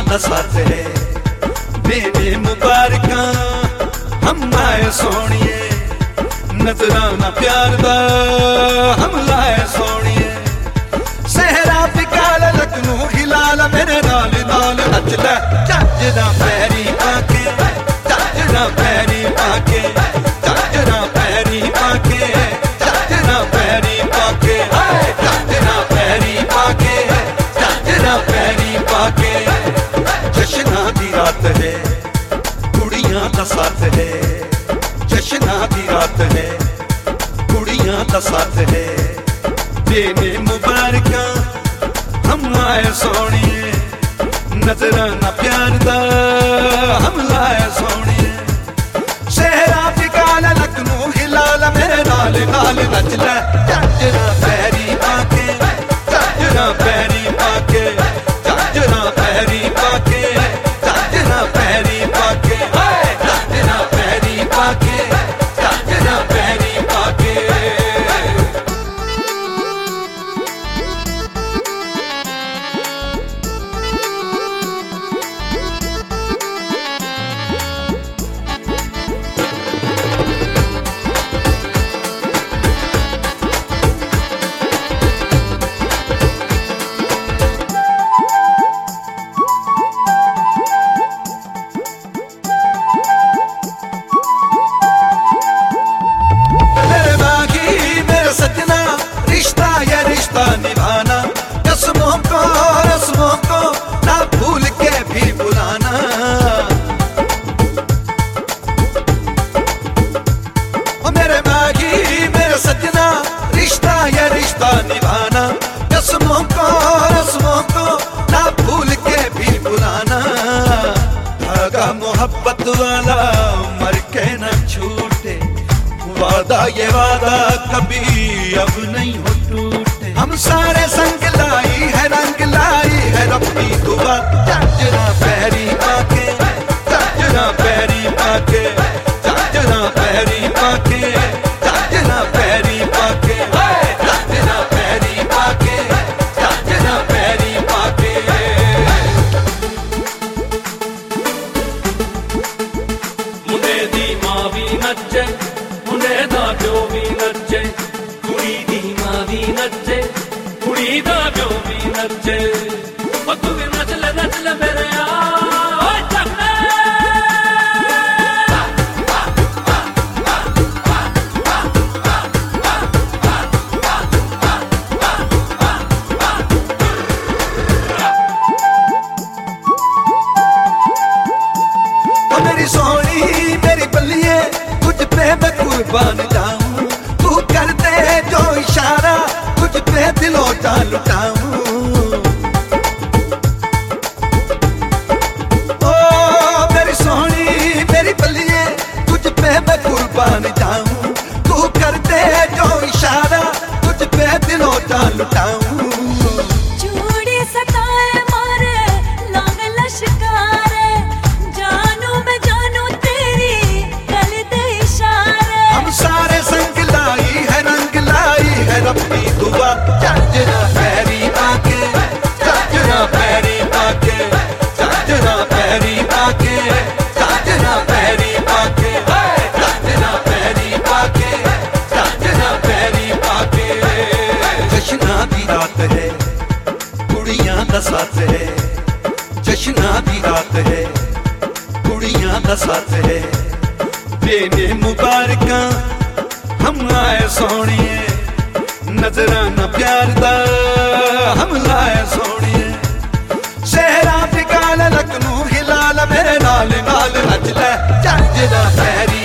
दा साथ है देने मुबारका हम आए सोनिए नजराना प्यार दा हम लाए सोनिए सहरा पिकाल लखनू हिलाल मेरे नाल नाल नच ले झंझरा पैरी पाके झंझरा पैरी पाके झंझरा पैरी पाके झंझरा पैरी पाके झंझरा पैरी पाके झंझरा पैरी पाके जश्ना दी रात है कुड़ियां दा साथ है जश्ना दी रात है कुड़ियां दा साथ है देने मुबारका हम आए सोनिए नजराना प्यार दा हम लाए सोनिए शहरा पिकाल लखनू हिलाल मेरे नाल नाल नच ले झंझरा पैरी पाके झंझरा पैरी पाके झंझरा पैरी पाके झंझरा पैरी पाके झंझरा पैरी पाके झंझरा पैरी पाके निभाना रस्मों को ना भूल के भी बुलाना ओ मेरे मागी मेरे सजना रिश्ता ये रिश्ता निभाना रस्मों को ना भूल के भी बुलाना धागा मोहब्बत वाला मर के न छूटे वादा ये वादा कभी अब नहीं हो टूटे हम सारे संग लाई है रंग लाई है रब्बी दुआ झंझरा पैरी पाके झंझरा पैरी पाके झंझरा पैरी पाके झंझरा पैरी पाके झंझरा पैरी पाके झंझरा पैरी पाके मुंडे दी मां भी नच्चे मुंडे दा प्यो भी नच्चे कुड़ी दी मां भी नच्चे कुड़ी दा प्यो भी नच्चे ओ तू भी नच ले मेरे ओए चकले ओ मेरी सोनी मेरी बल्लिए तुझ पे मैं कुर्बान जाऊं तू कर दे जो इशारा तुझ पे दिलों जान लुटाऊं ओ मेरी सोनी मेरी बल्लिए तुझ पे मैं कुर्बान जाऊं तू कर दे जो इशारा तुझ पे दिलों जान लुटाऊं चूड़ी सताए मारे लांग लश्कारे जानू मैं जानू तेरी गल दे इशारे हम सारे संग लाई है रंग लाई है रब्बी दुआ झंझरा पैरी पाके झंझरा पैरी पाके झंझरा पैरी पाके झंझरा पैरी पाके झंझरा पैरी पाके झंझरा पैरी पाके जश्ना दी रात है कुड़ियां दा साथ है जश्ना दी रात है कुड़ियां दा साथ है देने मुबारका हम आए सोनिए नजराना प्यार दा हम लाए सोनिए शहरा पिकाल लखनू हिलाल मेरे नाल नाल नच ले झंझरा पैरी